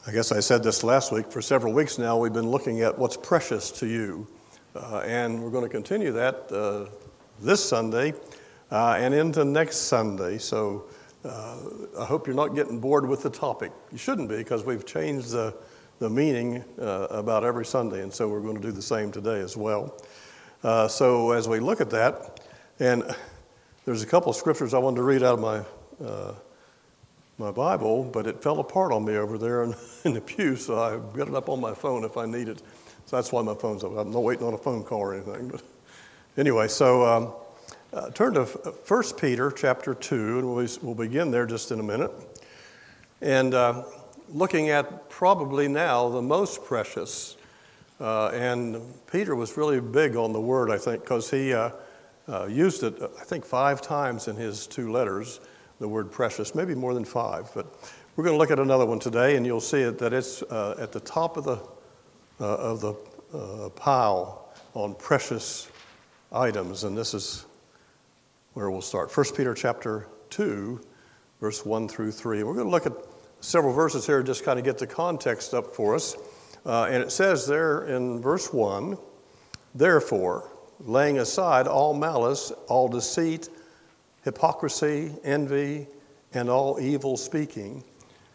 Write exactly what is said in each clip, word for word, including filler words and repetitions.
I guess I said this last week. For several weeks now, we've been looking at what's precious to you. Uh, and we're going to continue that uh, this Sunday uh, and into next Sunday. So uh, I hope you're not getting bored with the topic. You shouldn't be, because we've changed the, the meaning uh, about every Sunday. And so we're going to do the same today as well. Uh, so as we look at that, and there's a couple of scriptures I wanted to read out of my uh, my Bible, but it fell apart on me over there in, in the pew, so I got it up on my phone if I need it. So that's why my phone's up. I'm not waiting on a phone call or anything. But anyway, so um, uh, turn to First Peter chapter two, and we'll, we'll begin there just in a minute. And uh, looking at probably now the most precious. Uh, and Peter was really big on the word, I think, because he uh, uh, used it, I think, five times in his two letters. The word precious, maybe more than five, but we're going to look at another one today, and you'll see it that it's uh, at the top of the uh, of the uh, pile on precious items, and this is where we'll start. First Peter chapter two, verse one through three. We're going to look at several verses here, just kind of get the context up for us, uh, and it says there in verse one, "Therefore, laying aside all malice, all deceit, hypocrisy, envy, and all evil speaking."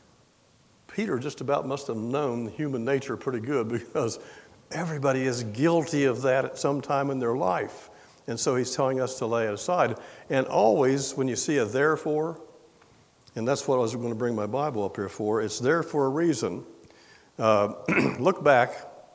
Peter just about must have known human nature pretty good, because everybody is guilty of that at some time in their life. And so he's telling us to lay it aside. And always when you see a therefore, and that's what I was going to bring my Bible up here for, it's there for a reason. Uh, look back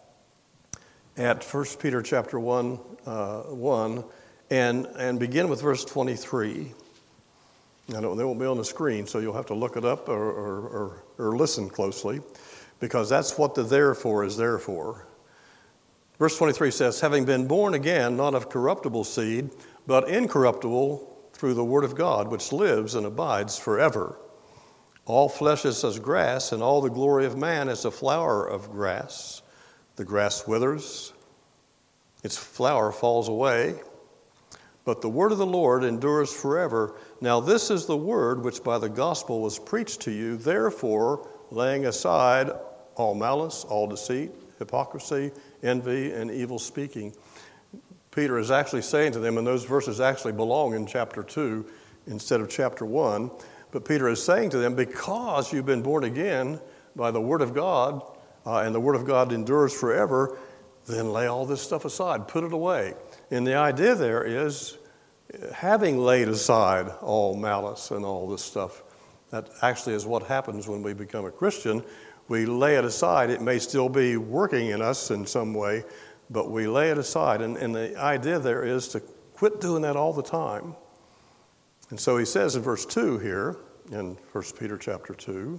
at First Peter chapter one, uh, one, And and begin with verse twenty-three. I know they won't be on the screen, so you'll have to look it up or, or, or, or listen closely, because that's what the therefore is there for. Verse twenty-three says, "Having been born again, not of corruptible seed, but incorruptible through the word of God, which lives and abides forever. All flesh is as grass, and all the glory of man as the flower of grass. The grass withers, its flower falls away, but the word of the Lord endures forever. Now this is the word which by the gospel was preached to you. Therefore, laying aside all malice, all deceit, hypocrisy, envy, and evil speaking." Peter is actually saying to them, and those verses actually belong in chapter two instead of chapter one, but Peter is saying to them, because you've been born again by the word of God, uh, and the word of God endures forever, then lay all this stuff aside, put it away. And the idea there is, having laid aside all malice and all this stuff, that actually is what happens when we become a Christian. We lay it aside. It may still be working in us in some way, but we lay it aside. And, and the idea there is to quit doing that all the time. And so he says in verse two here, in First Peter chapter two,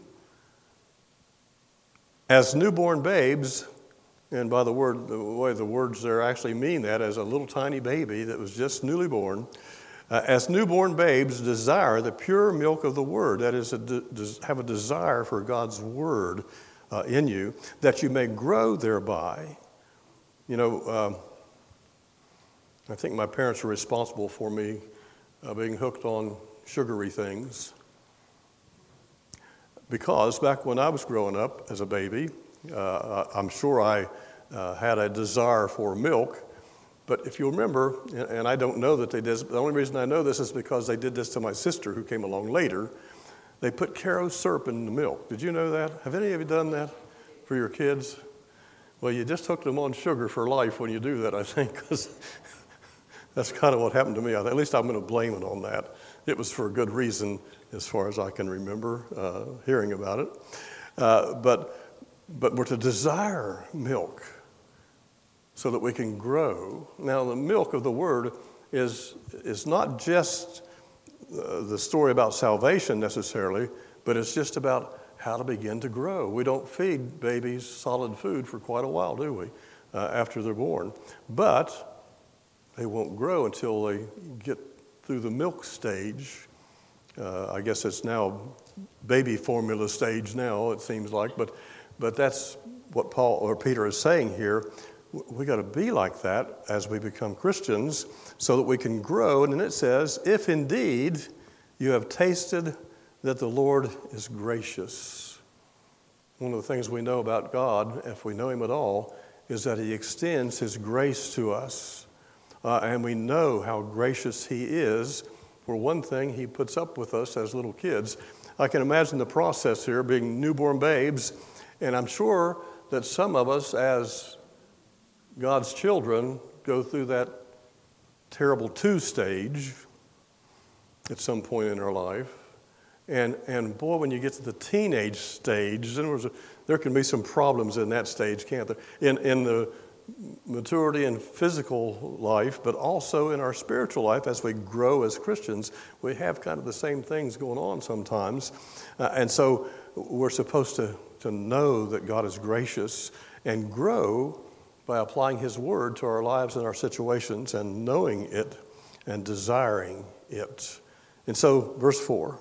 "As newborn babes," and by the word, the way the words there actually mean that, as a little tiny baby that was just newly born, uh, "as newborn babes desire the pure milk of the word," that is, a de- have a desire for God's word uh, in you, "that you may grow thereby." You know, um, I think my parents are responsible for me uh, being hooked on sugary things, because back when I was growing up as a baby, Uh, I'm sure I uh, had a desire for milk, but if you remember, and, and I don't know that they did, the only reason I know this is because they did this to my sister who came along later. They put Karo syrup in the milk. Did you know that? Have any of you done that for your kids? Well, you just hooked them on sugar for life when you do that, I think, because that's kind of what happened to me. At least I'm going to blame it on that. It was for a good reason, as far as I can remember uh, hearing about it. Uh, but But we're to desire milk so that we can grow. Now, the milk of the word is, is not just uh, the story about salvation necessarily, but it's just about how to begin to grow. We don't feed babies solid food for quite a while, do we, uh, after they're born? But they won't grow until they get through the milk stage. Uh, I guess it's now baby formula stage now, it seems like, but But that's what Paul or Peter is saying here. We got to be like that as we become Christians, so that we can grow. And then it says, "If indeed you have tasted that the Lord is gracious." one of the things we know about God, if we know him at all, is that he extends his grace to us. Uh, and we know how gracious he is. For one thing, he puts up with us as little kids. I can imagine the process here, being newborn babes, and I'm sure that some of us as God's children go through that terrible two stage at some point in our life. And and boy, when you get to the teenage stage, then there's a, there can be some problems in that stage, can't there? In in the maturity and physical life, but also in our spiritual life as we grow as Christians, we have kind of the same things going on sometimes. Uh, and so we're supposed to, to know that God is gracious and grow by applying his word to our lives and our situations and knowing it and desiring it. And so, verse four,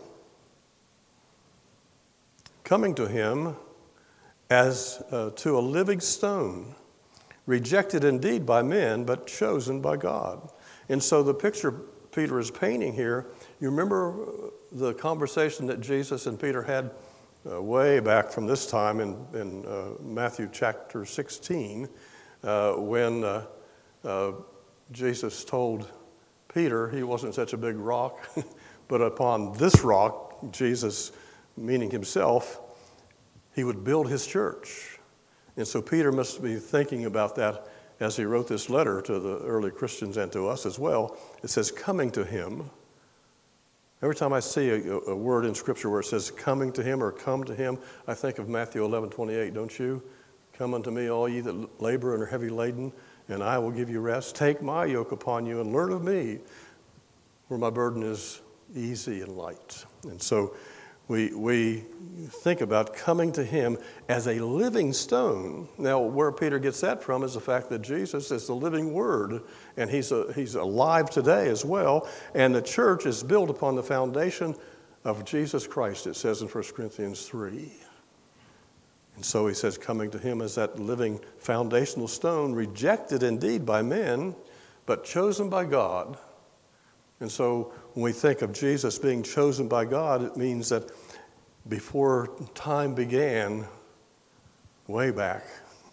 coming to him as uh, to a living stone, rejected indeed by men, but chosen by God. And so the picture Peter is painting here, you remember the conversation that Jesus and Peter had uh, way back from this time in, in uh, Matthew chapter sixteen, uh, when uh, uh, Jesus told Peter he wasn't such a big rock, but upon this rock, Jesus, meaning himself, he would build his church. And so Peter must be thinking about that as he wrote this letter to the early Christians and to us as well. It says, coming to him. Every time I see a, a word in Scripture where it says coming to him or come to him, I think of Matthew eleven twenty-eight, don't you? Come unto me, all ye that labor and are heavy laden, and I will give you rest. Take my yoke upon you and learn of me, where my burden is easy and light. And so We we think about coming to him as a living stone. Now, where Peter gets that from is the fact that Jesus is the living word, and he's a, he's alive today as well. And the church is built upon the foundation of Jesus Christ, it says in First Corinthians three. And so he says, coming to him as that living foundational stone, rejected indeed by men, but chosen by God. And so when we think of Jesus being chosen by God, it means that before time began, way back,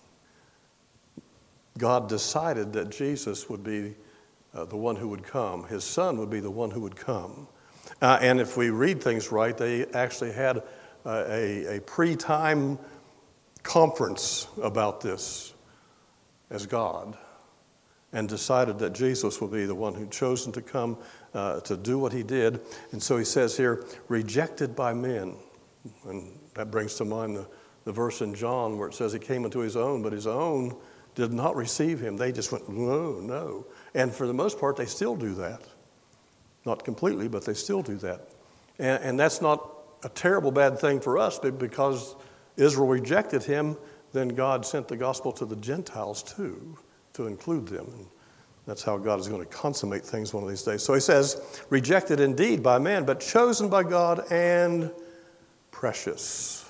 God decided that Jesus would be uh, the one who would come. His son would be the one who would come. Uh, and if we read things right, they actually had uh, a, a pre-time conference about this as God, and decided that Jesus would be the one who'd chosen to come uh, to do what he did. And so he says here, rejected by men. And that brings to mind the, the verse in John where it says he came into his own, but his own did not receive him. They just went, no, no. And for the most part, they still do that. Not completely, but they still do that. And, and that's not a terrible bad thing for us, but because Israel rejected him, then God sent the gospel to the Gentiles too, to include them. And that's how God is going to consummate things one of these days. So he says, rejected indeed by man, but chosen by God and precious.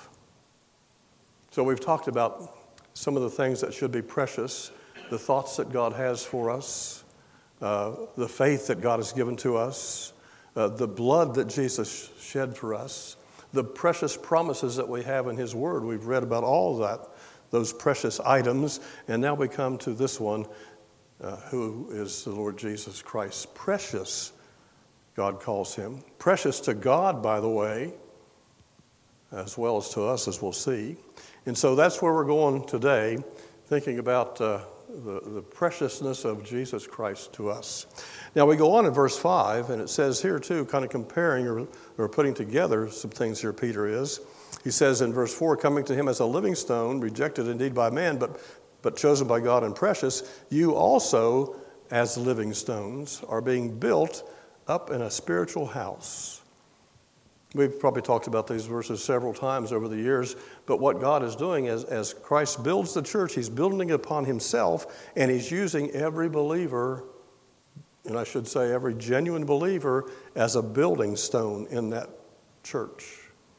So we've talked about some of the things that should be precious, the thoughts that God has for us, uh, the faith that God has given to us, uh, the blood that Jesus shed for us, the precious promises that we have in his word. We've read about all that, those precious items, and now we come to this one, uh, who is the Lord Jesus Christ. Precious, God calls him. Precious to God, by the way, as well as to us, as we'll see. And so that's where we're going today, thinking about uh, the, the preciousness of Jesus Christ to us. Now we go on in verse five, and it says here too, kind of comparing or, or putting together some things here, Peter is. He says in verse four, coming to him as a living stone, rejected indeed by man, but, but chosen by God and precious, you also, as living stones, are being built up in a spiritual house. We've probably talked about these verses several times over the years, but what God is doing is, as Christ builds the church, he's building it upon himself, and he's using every believer, and I should say every genuine believer, as a building stone in that church,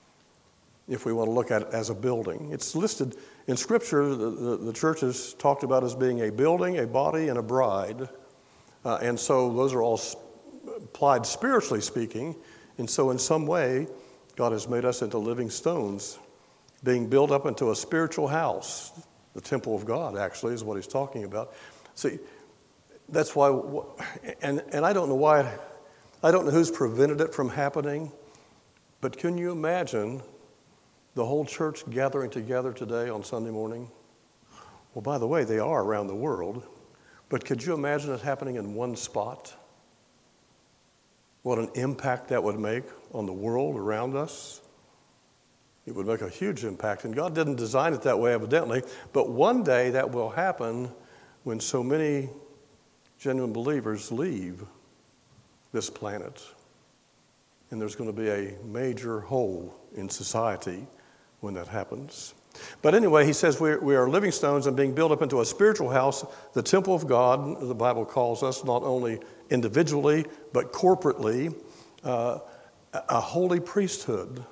if we want to look at it as a building. It's listed in Scripture, the, the, the church is talked about as being a building, a body, and a bride. Uh, and so those are all applied spiritually speaking. And so in some way, God has made us into living stones being built up into a spiritual house. The temple of God, actually, is what he's talking about. See, that's why, and, and I don't know why, I don't know who's prevented it from happening, but can you imagine the whole church gathering together today on Sunday morning? Well, by the way, they are around the world, but could you imagine it happening in one spot? What an impact that would make on the world around us. It would make a huge impact, and God didn't design it that way, evidently, but one day that will happen when so many genuine believers leave this planet, and there's going to be a major hole in society when that happens. But anyway, he says we we are living stones and being built up into a spiritual house, the temple of God, the Bible calls us, not only individually, but corporately, uh, a holy priesthood.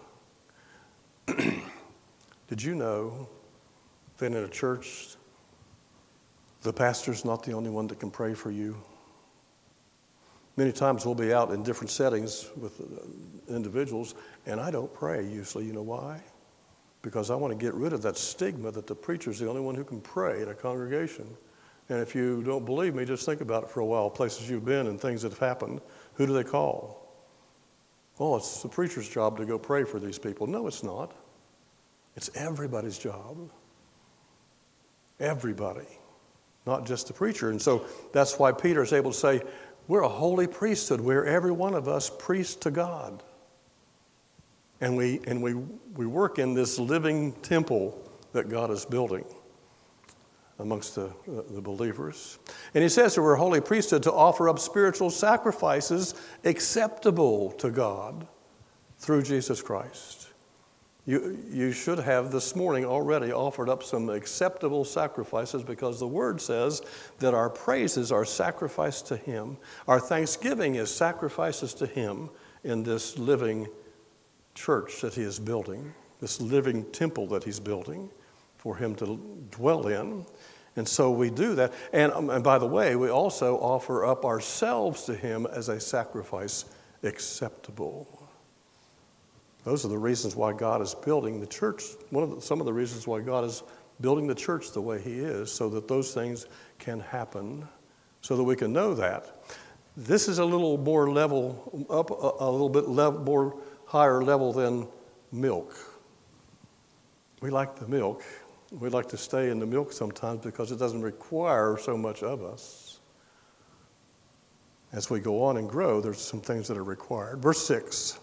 Did you know that in a church, the pastor's not the only one that can pray for you? Many times we'll be out in different settings with individuals, and I don't pray usually. You know why? Because I want to get rid of that stigma that the preacher's the only one who can pray in a congregation. And if you don't believe me, just think about it for a while, places you've been and things that have happened. Who do they call? Oh, it's the preacher's job to go pray for these people. No, it's not. It's everybody's job. Everybody, not just the preacher. And so that's why Peter is able to say, we're a holy priesthood. We're every one of us priests to God. And we and we we work in this living temple that God is building amongst the, the believers. And he says that we're a holy priesthood to offer up spiritual sacrifices acceptable to God through Jesus Christ. You, you should have this morning already offered up some acceptable sacrifices, because the Word says that our praises are sacrificed to Him. Our thanksgiving is sacrifices to Him in this living church that He is building, this living temple that He's building for Him to dwell in. And so we do that. And, um, and by the way, we also offer up ourselves to Him as a sacrifice acceptable. Those are the reasons why God is building the church. One of the, some of the reasons why God is building the church the way He is, so that those things can happen, so that we can know that. This is a little more level, up a, a little bit level, more higher level than milk. We like the milk. We like to stay in the milk sometimes because it doesn't require so much of us. As we go on and grow, there's some things that are required. Verse six.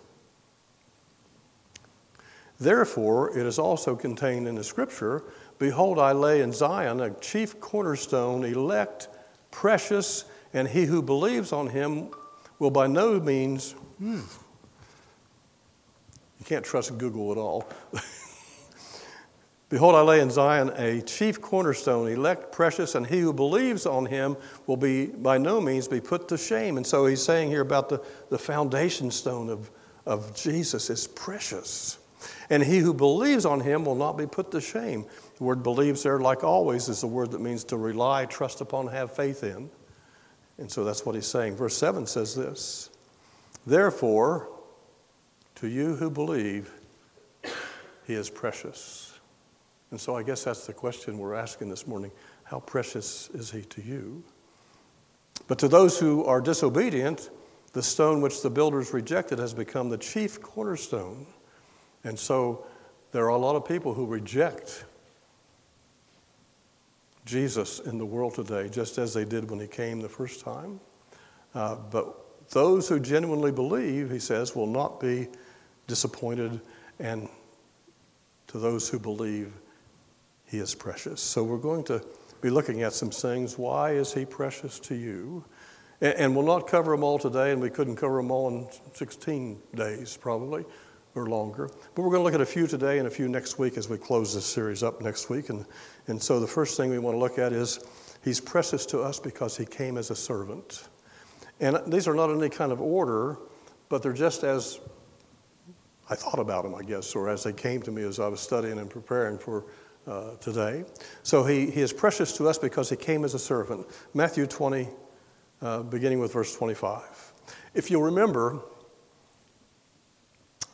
Therefore, it is also contained in the Scripture, behold, I lay in Zion a chief cornerstone, elect, precious, and he who believes on him will by no means, hmm, you can't trust Google at all. Behold, I lay in Zion a chief cornerstone, elect, precious, and he who believes on him will be by no means be put to shame. And so he's saying here about the, the foundation stone of, of Jesus is precious. And he who believes on him will not be put to shame. The word believes there, like always, is the word that means to rely, trust upon, have faith in. And so that's what he's saying. Verse seven says this, therefore, to you who believe, he is precious. And so I guess that's the question we're asking this morning. How precious is he to you? But to those who are disobedient, the stone which the builders rejected has become the chief cornerstone. And so there are a lot of people who reject Jesus in the world today, just as they did when he came the first time. Uh, but those who genuinely believe, he says, will not be disappointed. And to those who believe, he is precious. So we're going to be looking at some things. Why is he precious to you? And, and we'll not cover them all today, and we couldn't cover them all in sixteen days probably, or longer. But we're going to look at a few today and a few next week as we close this series up next week. And, and so the first thing we want to look at is he's precious to us because he came as a servant. And these are not in any kind of order, but they're just as I thought about them, I guess, or as they came to me as I was studying and preparing for uh, today. So he, he is precious to us because he came as a servant. Matthew twenty, uh, beginning with verse twenty-five. If you'll remember,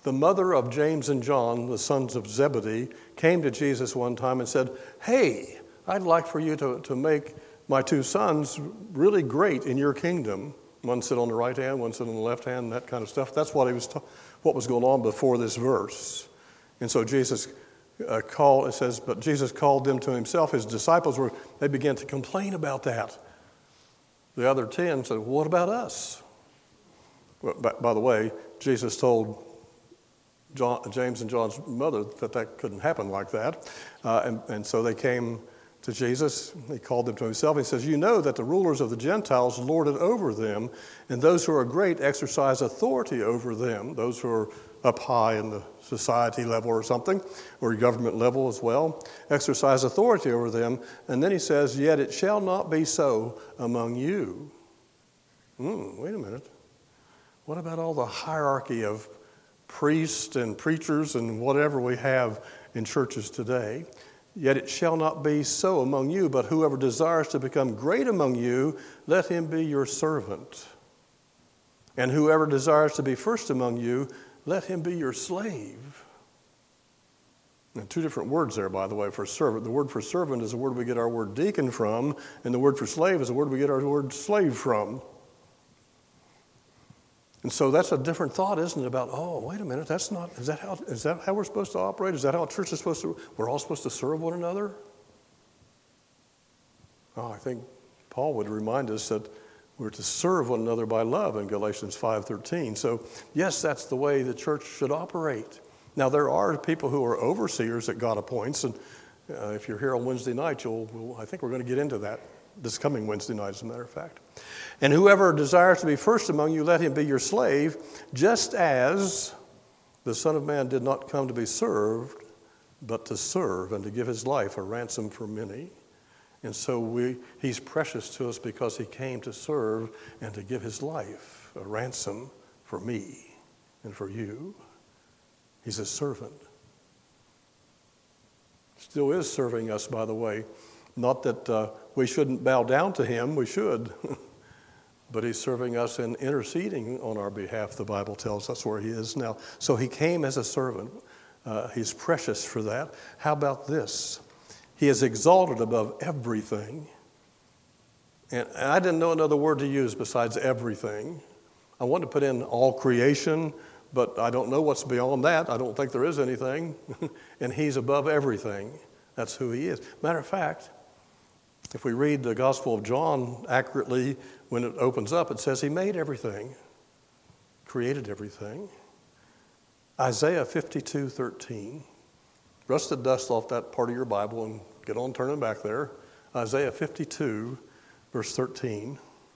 The mother of James and John, the sons of Zebedee, came to Jesus one time and said, "Hey, I'd like for you to, to make my two sons really great in your kingdom. One sit on the right hand, one sit on the left hand," that kind of stuff. That's what he was, ta- what was going on before this verse. And so Jesus uh, called, it says, but Jesus called them to himself. His disciples were, they began to complain about that. The other ten said, "What about us?" Well, by, by the way, Jesus told John, James and John's mother that that couldn't happen like that. Uh, and, and so they came to Jesus. He called them to himself. He says, "You know that the rulers of the Gentiles lord it over them, and those who are great exercise authority over them," those who are up high in the society level or something, or government level as well, exercise authority over them. And then he says, "Yet it shall not be so among you." Hmm, wait a minute. What about all the hierarchy of priests and preachers and whatever we have in churches today? "Yet it shall not be so among you, but whoever desires to become great among you, let him be your servant. And whoever desires to be first among you, let him be your slave." Now, two different words there, by the way, for servant. The word for servant is the word we get our word deacon from, and the word for slave is the word we get our word slave from. And so that's a different thought, isn't it, about, oh, wait a minute, that's not, is that how, is that how we're supposed to operate? Is that how a church is supposed to, we're all supposed to serve one another? Oh, I think Paul would remind us that we're to serve one another by love in Galatians five thirteen. So, yes, that's the way the church should operate. Now, there are people who are overseers that God appoints, and uh, if you're here on Wednesday night, you'll, we'll, I think we're going to get into that this coming Wednesday night, as a matter of fact. "And whoever desires to be first among you, let him be your slave, just as the Son of Man did not come to be served, but to serve and to give his life a ransom for many." And so we, he's precious to us because he came to serve and to give his life a ransom for me and for you. He's a servant. Still is serving us, by the way. Not that uh, we shouldn't bow down to him, we should. But he's serving us and interceding on our behalf, the Bible tells us where he is now. So he came as a servant. Uh, he's precious for that. How about this? He is exalted above everything. And I didn't know another word to use besides everything. I wanted to put in all creation, but I don't know what's beyond that. I don't think there is anything. And he's above everything. That's who he is. Matter of fact, if we read the Gospel of John accurately, when it opens up, it says he made everything, created everything. Isaiah fifty-two thirteen. Rust the dust off that part of your Bible and get on turning back there. Isaiah fifty-two, verse thirteen.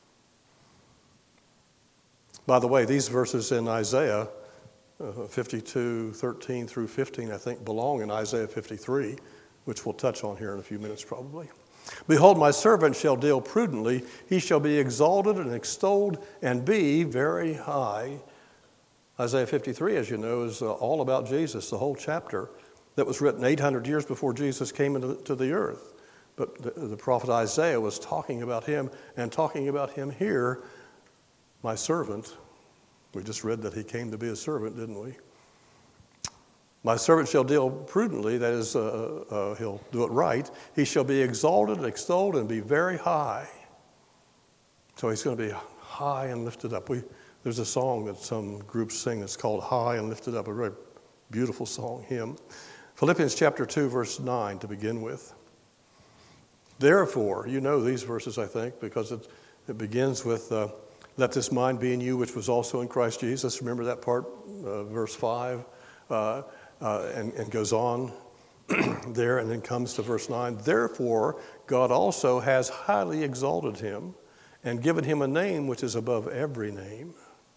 By the way, these verses in Isaiah uh, fifty-two, thirteen through fifteen, I think, belong in Isaiah fifty-three, which we'll touch on here in a few minutes probably. "Behold, my servant shall deal prudently. He shall be exalted and extolled and be very high." Isaiah fifty-three, as you know, is uh, all about Jesus, the whole chapter that was written eight hundred years before Jesus came into the, to the earth. But the, the prophet Isaiah was talking about him and talking about him here, my servant. We just read that he came to be a servant, didn't we? "My servant shall deal prudently," that is, uh, uh, he'll do it right. "He shall be exalted, extolled, and be very high." So he's going to be high and lifted up. We, there's a song that some groups sing that's called "High and Lifted Up," a very beautiful song, hymn. Philippians chapter two, verse nine to begin with. "Therefore," you know these verses, I think, because it, it begins with, uh, "Let this mind be in you, which was also in Christ Jesus." Remember that part, uh, verse five? Uh, Uh, and, and goes on there and then comes to verse nine. "Therefore, God also has highly exalted him and given him a name which is above every name."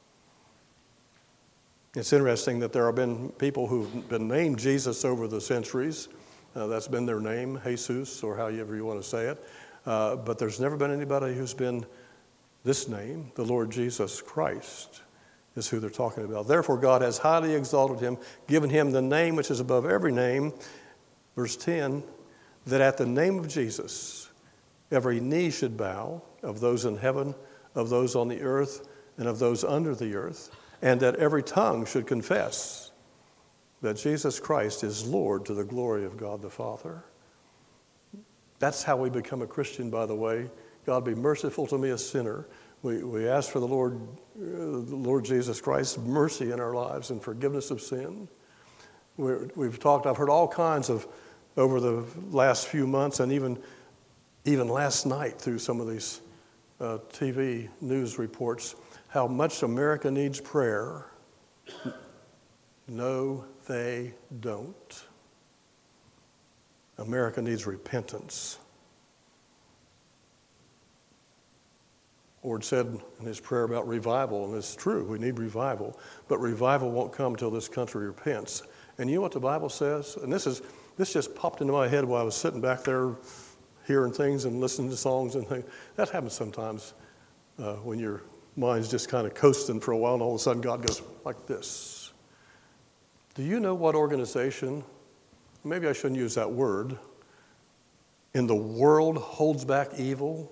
It's interesting that there have been people who've been named Jesus over the centuries. Uh, that's been their name, Jesus, or however you want to say it. Uh, but there's never been anybody who's been this name, the Lord Jesus Christ, is who they're talking about. "Therefore, God has highly exalted him, given him the name which is above every name." Verse ten, "that at the name of Jesus, every knee should bow, of those in heaven, of those on the earth, and of those under the earth, and that every tongue should confess that Jesus Christ is Lord to the glory of God the Father. That's how we become a Christian, by the way. God, be merciful to me, a sinner. We, we ask for the Lord, uh, the Lord Jesus Christ's mercy in our lives and forgiveness of sin. We're, we've talked, I've heard all kinds of, over the last few months and even, even last night through some of these uh, T V news reports, how much America needs prayer. No, they don't. America needs repentance. Lord said in his prayer about revival, and it's true, we need revival, but revival won't come until this country repents. And you know what the Bible says? And this is this just popped into my head while I was sitting back there hearing things and listening to songs and things. That happens sometimes uh, when your mind's just kind of coasting for a while and all of a sudden God goes like this. Do you know what organization, maybe I shouldn't use that word, in the world holds back evil?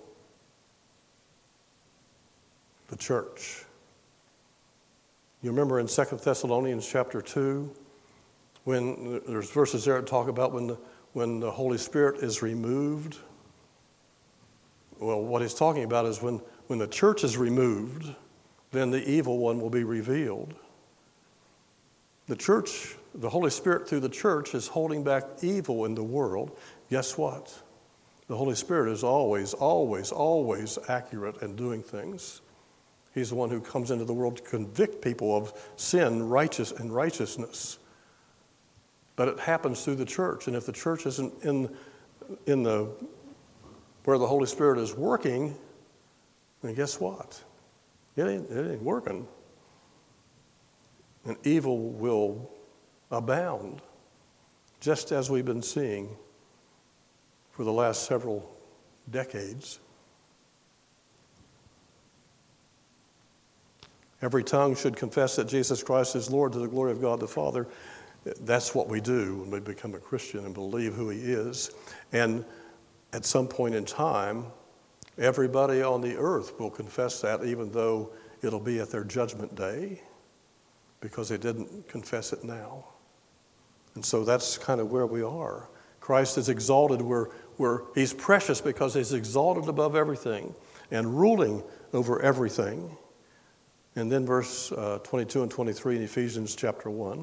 The church. You remember in Second Thessalonians chapter two, when there's verses there that talk about when the, when the Holy Spirit is removed. Well, what he's talking about is when, when the church is removed, then the evil one will be revealed. The church, the Holy Spirit through the church is holding back evil in the world. Guess what? The Holy Spirit is always, always, always accurate in doing things. He's the one who comes into the world to convict people of sin, righteous, and righteousness. But it happens through the church. And if the church isn't in, in the where the Holy Spirit is working, then guess what? It ain't, it ain't working. And evil will abound, just as we've been seeing for the last several decades. Every tongue should confess that Jesus Christ is Lord to the glory of God the Father. That's what we do when we become a Christian and believe who he is. And at some point in time, everybody on the earth will confess that, even though it'll be at their judgment day, because they didn't confess it now. And so that's kind of where we are. Christ is exalted where, where he's precious because he's exalted above everything and ruling over everything. And then verse uh, twenty-two and twenty-three in Ephesians chapter one.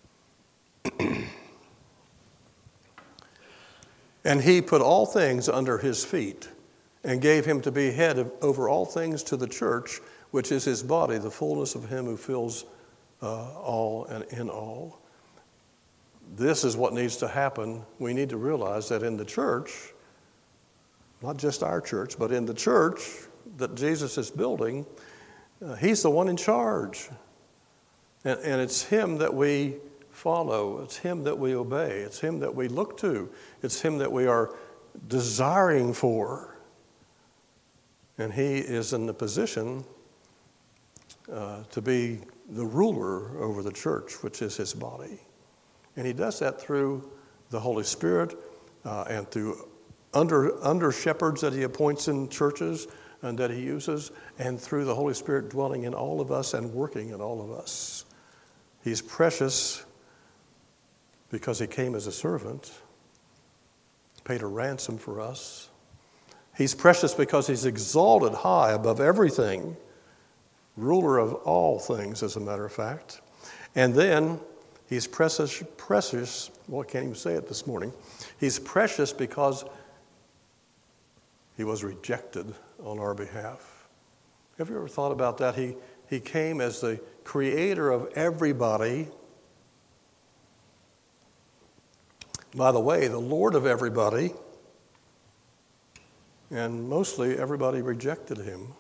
And he put all things under his feet and gave him to be head of, over all things to the church, which is his body, the fullness of him who fills uh, all and in all. This is what needs to happen. We need to realize that in the church, not just our church, but in the church that Jesus is building, uh, he's the one in charge. And, and it's him that we follow. It's him that we obey. It's him that we look to. It's him that we are desiring for. And he is in the position uh, to be the ruler over the church, which is his body. And he does that through the Holy Spirit uh, and through under, under shepherds that he appoints in churches and that he uses, and through the Holy Spirit dwelling in all of us and working in all of us. He's precious because he came as a servant, paid a ransom for us. He's precious because he's exalted high above everything, ruler of all things, as a matter of fact. And then he's precious, precious, well, I can't even say it this morning. He's precious because he was rejected on our behalf. Have you ever thought about that? He, he came as the creator of everybody. By the way, the Lord of everybody. And mostly everybody rejected him.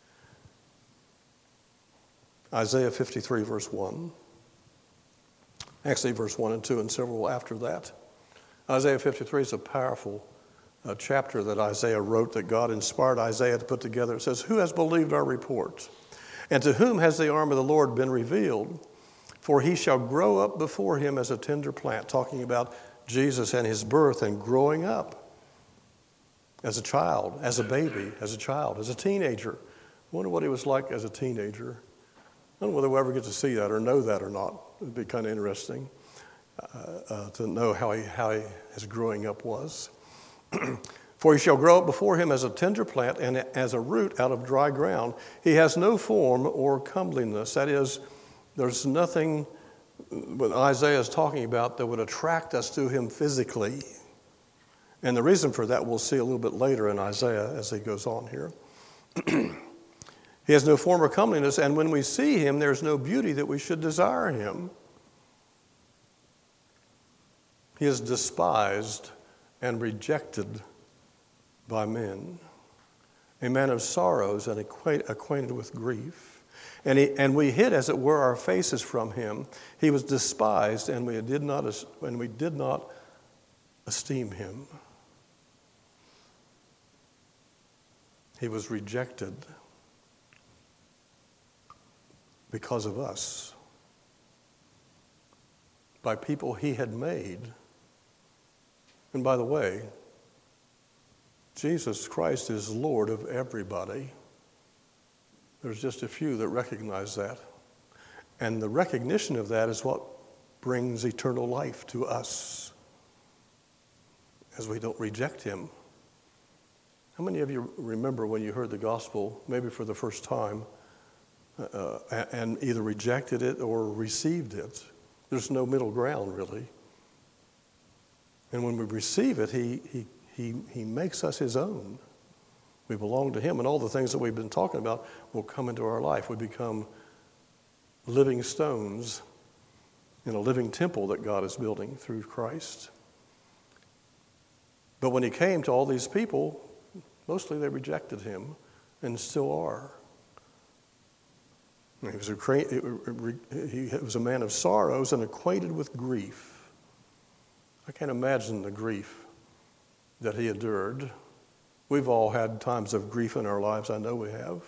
Isaiah fifty-three, verse one. Actually, verse one and two and several after that. Isaiah fifty-three is a powerful uh, chapter that Isaiah wrote, that God inspired Isaiah to put together. It says, "Who has believed our report? And to whom has the arm of the Lord been revealed? For he shall grow up before him as a tender plant," talking about Jesus and his birth and growing up as a child, as a baby, as a child, as a teenager. I wonder what he was like as a teenager. I don't know whether we'll ever get to see that or know that or not. It'd be kind of interesting. uh, uh, to know how, he, how he, his growing up was. For he shall grow up before him as a tender plant and as a root out of dry ground. He has no form or comeliness. That is, there's nothing what Isaiah is talking about that would attract us to him physically. And the reason for that we'll see a little bit later in Isaiah as he goes on here. He has no form or comeliness, and when we see him, there's no beauty that we should desire him. He is despised and rejected by men, a man of sorrows and acquaint, acquainted with grief. And, he, and we hid, as it were, our faces from him. He was despised, and we did not, and we did not esteem him. He was rejected because of us, by people he had made. And by the way, Jesus Christ is Lord of everybody. There's just a few that recognize that. And the recognition of that is what brings eternal life to us, as we don't reject him. How many of you remember when you heard the gospel, maybe for the first time, uh, and either rejected it or received it? There's no middle ground, really. And when we receive it, he, he, he, he makes us his own. We belong to him, and all the things that we've been talking about will come into our life. We become living stones in a living temple that God is building through Christ. But when he came to all these people, mostly they rejected him, and still are. He was, a, he was a man of sorrows and acquainted with grief. I can't imagine the grief that he endured. We've all had times of grief in our lives, I know we have.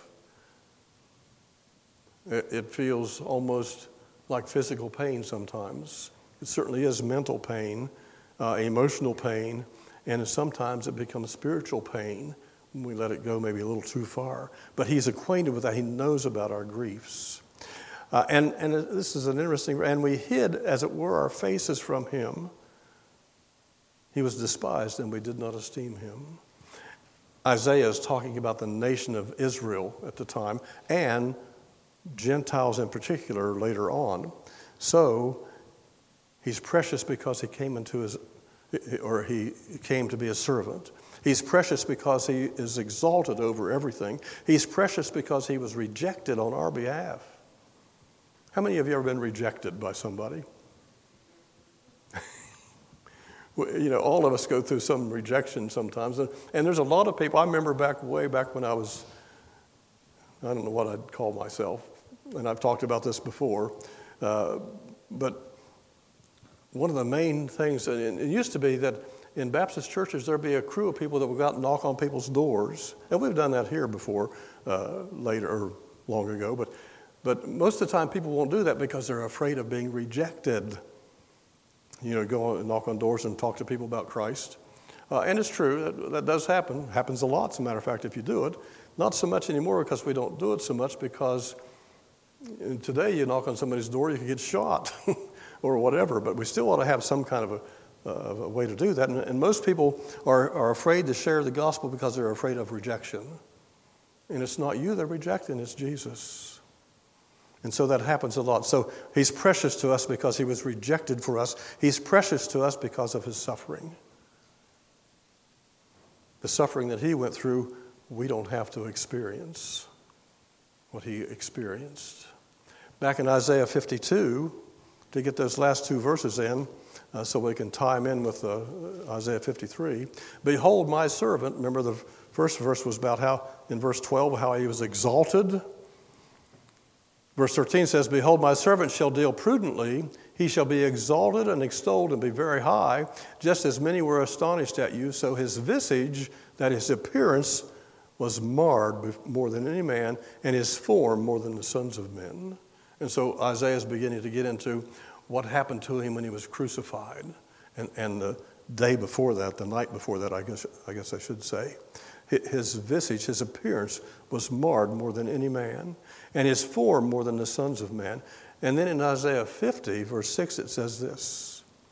It, it feels almost like physical pain sometimes. It certainly is mental pain, uh, emotional pain, and sometimes it becomes spiritual pain when we let it go maybe a little too far. But he's acquainted with that. He knows about our griefs. Uh, and, and this is an interesting, and we hid, as it were, our faces from him. He was despised, and we did not esteem him. Isaiah is talking about the nation of Israel at the time, and Gentiles in particular later on. So he's precious because he came into his, or he came to be a servant. He's precious because he is exalted over everything. He's precious because he was rejected on our behalf. How many of you have ever been rejected by somebody? You know, all of us go through some rejection sometimes. And, and there's a lot of people. I remember back way back when I was, I don't know what I'd call myself, and I've talked about this before, uh, but one of the main things, and it used to be that in Baptist churches, there'd be a crew of people that would go out and knock on people's doors. And we've done that here before, uh, later, or long ago. But, but most of the time, people won't do that because they're afraid of being rejected. You know, go and knock on doors and talk to people about Christ. Uh, and it's true, that, that does happen. Happens a lot, as a matter of fact, if you do it. Not so much anymore because we don't do it so much, because today you knock on somebody's door, you can get shot or whatever. But we still ought to have some kind of a Uh, a way to do that. And, and most people are, are afraid to share the gospel because they're afraid of rejection. And it's not you they're rejecting, it's Jesus. And so that happens a lot. So he's precious to us because he was rejected for us. He's precious to us because of his suffering. The suffering that he went through, we don't have to experience what he experienced. Back in Isaiah fifty-two, to get those last two verses in, Uh, so we can tie them in with uh, Isaiah fifty-three. Behold my servant. Remember the first verse was about how, in verse twelve, how he was exalted. Verse thirteen says, behold my servant shall deal prudently. He shall be exalted and extolled and be very high. Just as many were astonished at you, so his visage, that his appearance, was marred more than any man, and his form more than the sons of men. And so Isaiah is beginning to get into what happened to him when he was crucified, and, and the day before that, the night before that, I guess I guess I should say. His visage, his appearance was marred more than any man, and his form more than the sons of men. And then in Isaiah fifty, verse six, it says this,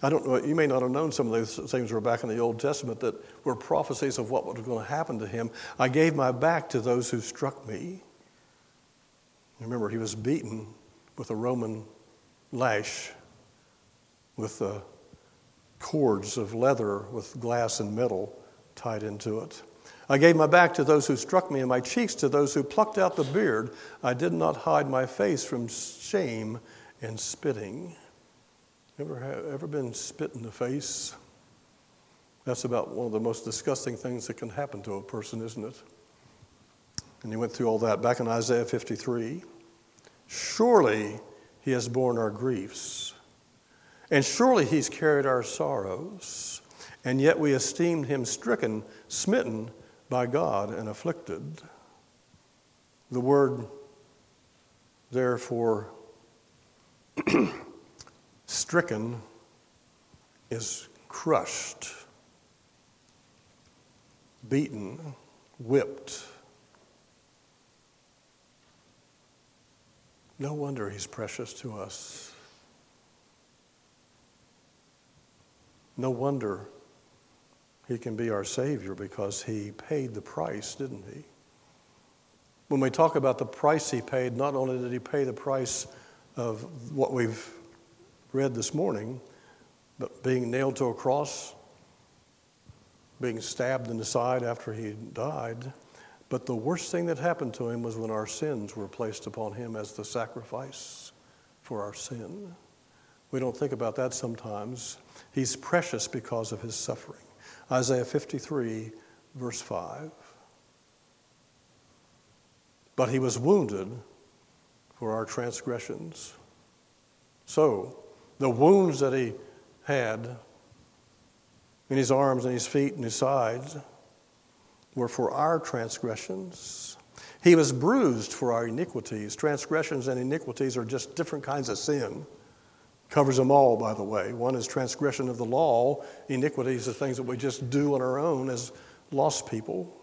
I don't know, you may not have known some of those things were back in the Old Testament that were prophecies of what was going to happen to him. I gave my back to those who struck me. Remember, he was beaten with a Roman lash with uh, cords of leather with glass and metal tied into it. I gave my back to those who struck me and my cheeks to those who plucked out the beard. I did not hide my face from shame and spitting. Ever have, ever been spit in the face? That's about one of the most disgusting things that can happen to a person, isn't it? And he went through all that. Back in Isaiah fifty-three, surely he has borne our griefs, and surely he's carried our sorrows, and yet we esteemed him stricken, smitten by God, and afflicted. The word, therefore, stricken is crushed, beaten, whipped. No wonder he's precious to us. No wonder he can be our Savior, because he paid the price, didn't he? When we talk about the price he paid, not only did he pay the price of what we've read this morning, but being nailed to a cross, being stabbed in the side after he died, but the worst thing that happened to him was when our sins were placed upon him as the sacrifice for our sin. We don't think about that sometimes. He's precious because of his suffering. Isaiah fifty-three, verse five. But he was wounded for our transgressions. So, the wounds that he had in his arms and his feet and his sides were for our transgressions. He was bruised for our iniquities. Transgressions and iniquities are just different kinds of sin. Covers them all, by the way. One is transgression of the law. Iniquities are things that we just do on our own as lost people.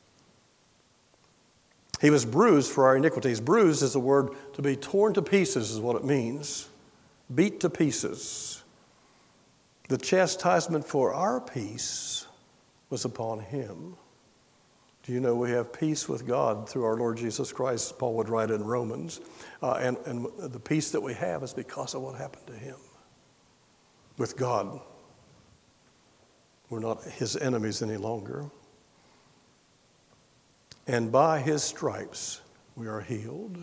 He was bruised for our iniquities. Bruised is the word to be torn to pieces is what it means. Beat to pieces. The chastisement for our peace was upon him. Do you know we have peace with God through our Lord Jesus Christ, Paul would write in Romans. Uh, and, and the peace that we have is because of what happened to him. With God, we're not his enemies any longer. And by his stripes, we are healed.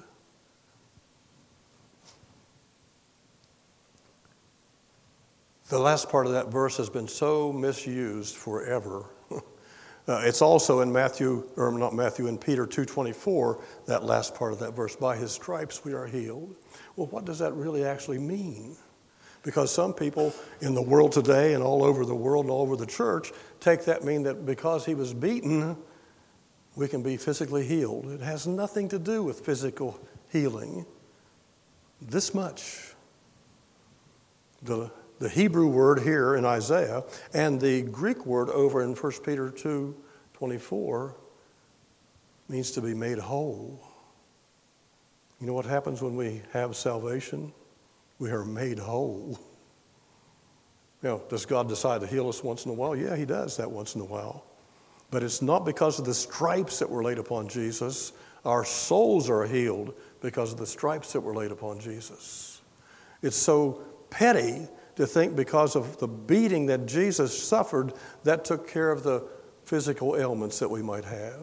The last part of that verse has been so misused forever. Uh, it's also in Matthew, or not Matthew, in Peter two twenty-four, that last part of that verse, by his stripes we are healed. Well, what does that really actually mean? Because some people in the world today and all over the world and all over the church take that mean that because he was beaten, we can be physically healed. It has nothing to do with physical healing. This much. The The Hebrew word here in Isaiah and the Greek word over in First Peter two twenty-four means to be made whole. You know what happens when we have salvation? We are made whole. You know, does God decide to heal us once in a while? Yeah, he does that once in a while. But it's not because of the stripes that were laid upon Jesus. Our souls are healed because of the stripes that were laid upon Jesus. It's so petty to think because of the beating that Jesus suffered, that took care of the physical ailments that we might have.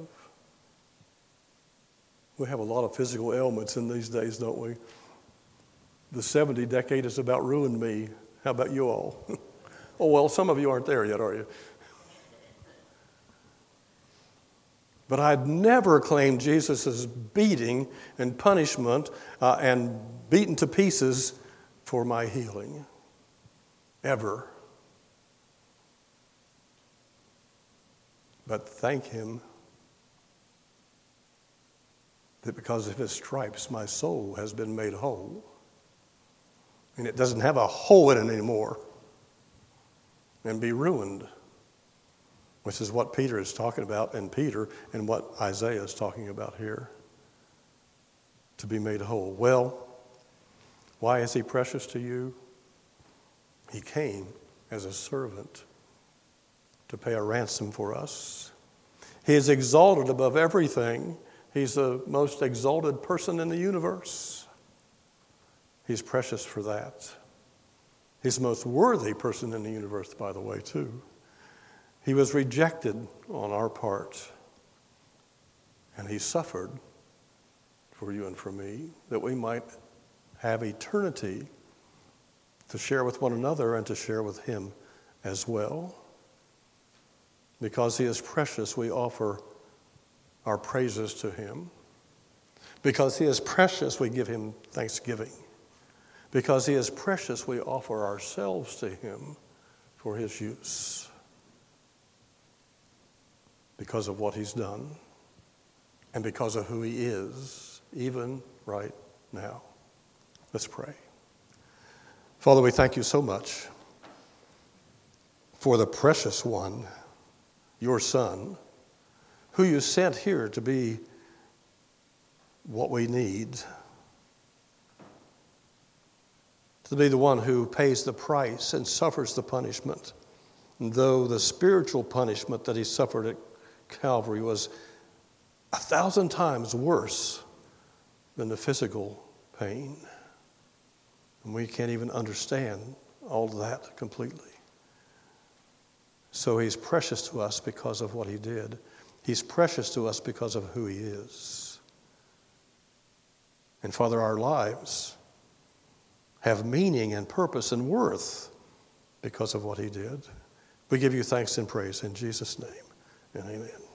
We have a lot of physical ailments in these days, don't we? The seventy decade has about ruined me. How about you all? Oh, well, some of you aren't there yet, are you? But I'd never claimed Jesus' beating and punishment uh, and beaten to pieces for my healing. Ever. But thank him that because of his stripes, my soul has been made whole. And it doesn't have a hole in it anymore and be ruined, which is what Peter is talking about in Peter and what Isaiah is talking about here. To be made whole. Well, why is he precious to you? He came as a servant to pay a ransom for us. He is exalted above everything. He's the most exalted person in the universe. He's precious for that. He's the most worthy person in the universe, by the way, too. He was rejected on our part, and he suffered for you and for me, that we might have eternity to share with one another and to share with him as well. Because he is precious, we offer our praises to him. Because he is precious, we give him thanksgiving. Because he is precious, we offer ourselves to him for his use. Because of what he's done and because of who he is, even right now. Let's pray. Father, we thank you so much for the precious one, your Son, who you sent here to be what we need, to be the one who pays the price and suffers the punishment. And though the spiritual punishment that he suffered at Calvary was a thousand times worse than the physical pain, and we can't even understand all of that completely. So he's precious to us because of what he did. He's precious to us because of who he is. And Father, our lives have meaning and purpose and worth because of what he did. We give you thanks and praise in Jesus' name, and amen.